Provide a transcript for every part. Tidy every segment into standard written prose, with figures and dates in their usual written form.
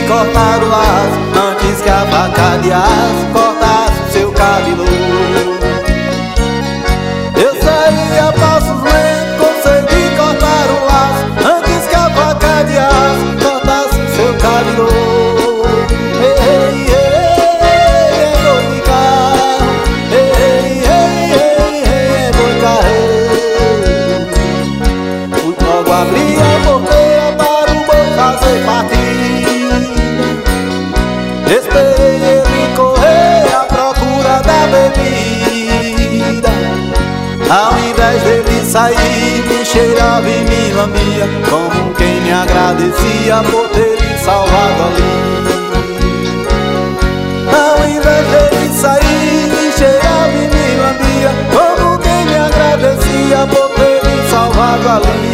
cortar o laço antes que a faca de aço cortasse o seu cabelo. Eu saí a passos lentos, consegui cortar o laço antes que a faca de aço cortasse o seu cabelo. Abri a porteira para o boi fazer partida. Esperei ele correr à procura da bebida. Ao invés dele sair, me cheirava e me lambia, como quem me agradecia por ter me salvado ali. Ao invés dele sair, me cheirava e me lambia, como quem me agradecia por ter me salvado ali.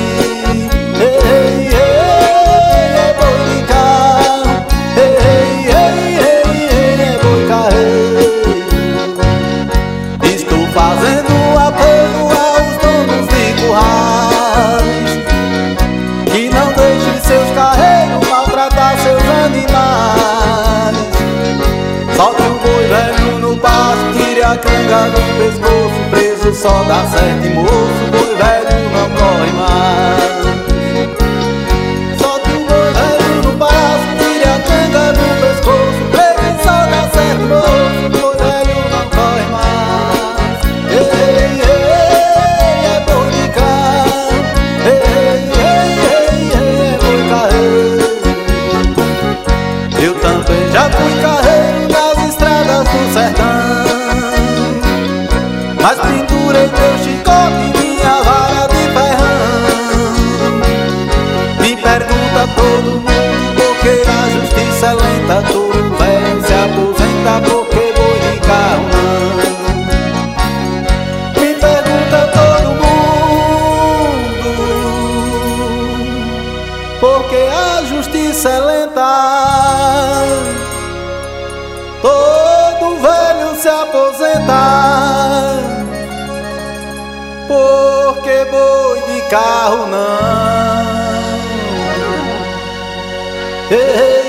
Estou fazendo um apelo aos donos de currais que não deixem seus carreiros maltratar seus animais. Solte o boi velho no pasto, tire a canga do pescoço, preso só dá certo e moço, boi velho não corre mais. Eu também já fui carreiro nas estradas do sertão, mas pendurei meu chicote e minha vara de ferrão. Me pergunta todo mundo por que a justiça é lenta, todo velho se aposenta porque boi de carro não. Me pergunta todo mundo por que a justiça é lenta, todo velho se aposenta porque boi de carro não.